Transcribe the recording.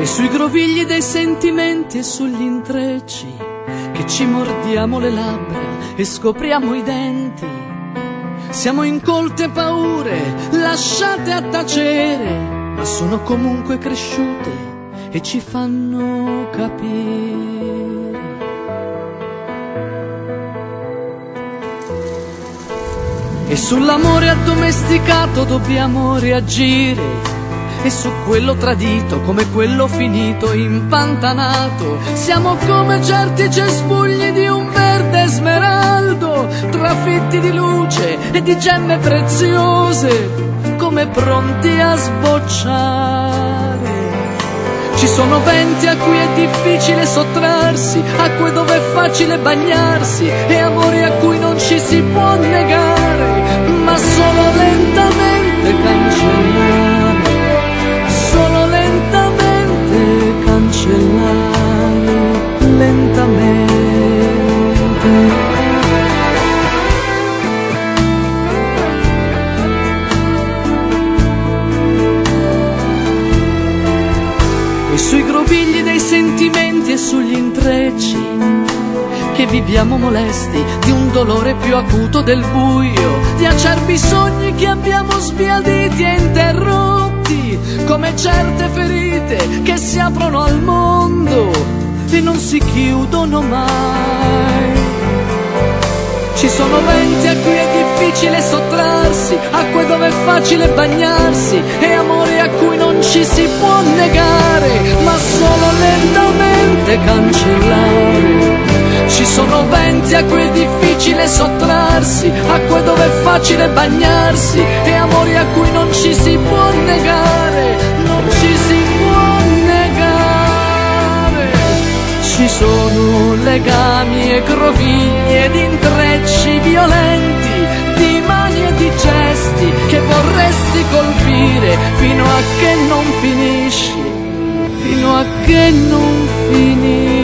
sui grovigli dei sentimenti e sugli intrecci che ci mordiamo le labbra e scopriamo i denti. Siamo incolte paure lasciate a tacere, ma sono comunque cresciute e ci fanno capire. E sull'amore addomesticato dobbiamo reagire, e su quello tradito come quello finito, impantanato. Siamo come certi cespugli di un verde smeraldo, trafitti di luce e di gemme preziose, come pronti a sbocciare. Ci sono venti a cui è difficile sottrarsi, acque dove è facile bagnarsi, e amori a cui non ci si può negare, ma solo lentamente cancellare. Solo lentamente cancellare, lentamente. E sui grovigli dei sentimenti e sugli intrecci che viviamo molesti di un dolore più acuto del buio, di acerbi sogni che abbiamo sbiaditi e interrotti, come certe ferite che si aprono al mondo e non si chiudono mai. Ci sono venti a cui è difficile sottrarsi, acque dove è facile bagnarsi, e amori a cui non ci si può negare, ma solo lentamente cancellare. Ci sono venti a cui è difficile sottrarsi, acque dove è facile bagnarsi, e amori a cui non ci si può negare, non ci si può negare. Ci sono legami e grovigli ed intrecci violenti, di mani e di gesti che vorresti colpire fino a che non finisci, fino a che non finisci.